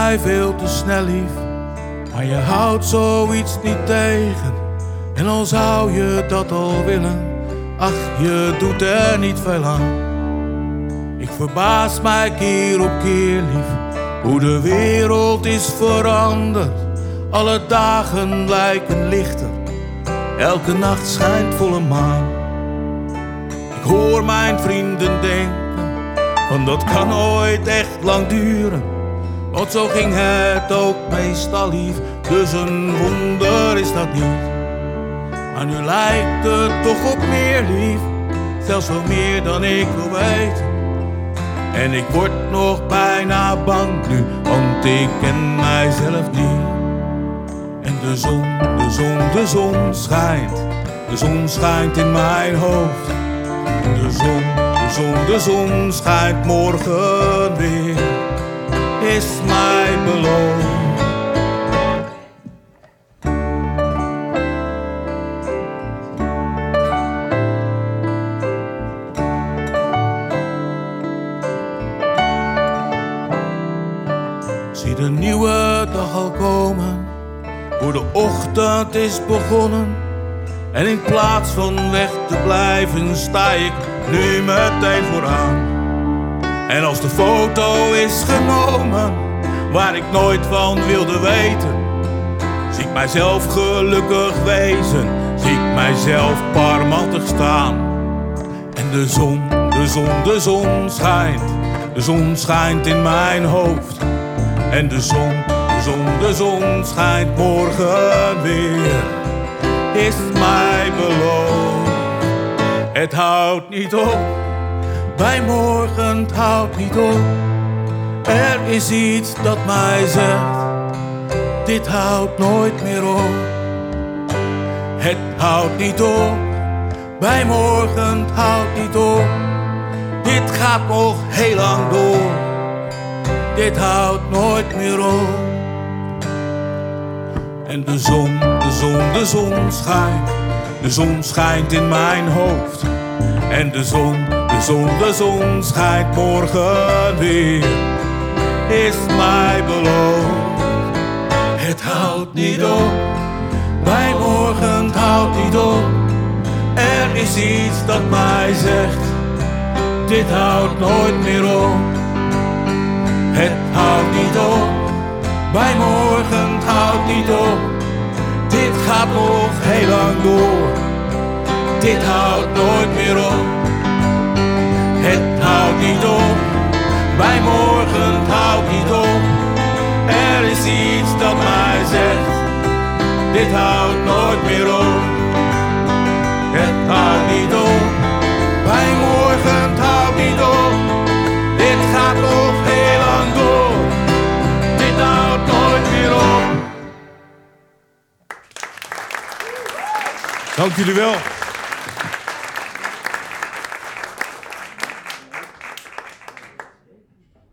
mij veel te snel lief, maar je houdt zoiets niet tegen. En al zou je dat al willen, ach, je doet er niet veel aan. Ik verbaas mij keer op keer lief, hoe de wereld is veranderd. Alle dagen lijken lichter, elke nacht schijnt volle maan. Ik hoor mijn vrienden denken, van dat kan nooit echt lang duren. Want zo ging het ook meestal lief, dus een wonder is dat niet. Maar nu lijkt het toch op meer lief, zelfs wel meer dan ik wil weten. En ik word nog bijna bang nu, want ik ken mijzelf niet. En de zon schijnt, de zon schijnt in mijn hoofd. De zon schijnt morgen weer, is mij beloofd. Zie de nieuwe dag al komen, hoe de ochtend is begonnen. En in plaats van weg te blijven, sta ik nu meteen vooraan. En als de foto is genomen, waar ik nooit van wilde weten, zie ik mijzelf gelukkig wezen, zie ik mijzelf parmantig staan. En de zon schijnt, de zon schijnt in mijn hoofd. En de zon schijnt morgen weer, is mij beloofd. Het houdt niet op, bij morgen het houdt niet op. Er is iets dat mij zegt, dit houdt nooit meer op. Het houdt niet op, bij morgen het houdt niet op. Dit gaat nog heel lang door, dit houdt nooit meer op. En de zon schijnt, de zon schijnt in mijn hoofd. En de zon schijnt morgen weer, is mij beloofd. Het houdt niet op, bij morgen het houdt niet op. Er is iets dat mij zegt, dit houdt nooit meer op. Het houdt niet op, bij morgen het houdt niet op. Dit gaat nog heel lang door, dit houdt nooit meer op. Het houdt niet op, bij morgen het houdt niet op. Er is iets dat mij zegt, dit houdt nooit meer op. Het houdt niet op, bij morgen het houdt niet op. Dit gaat nog heel lang door, dit houdt nooit meer op. Dank jullie wel.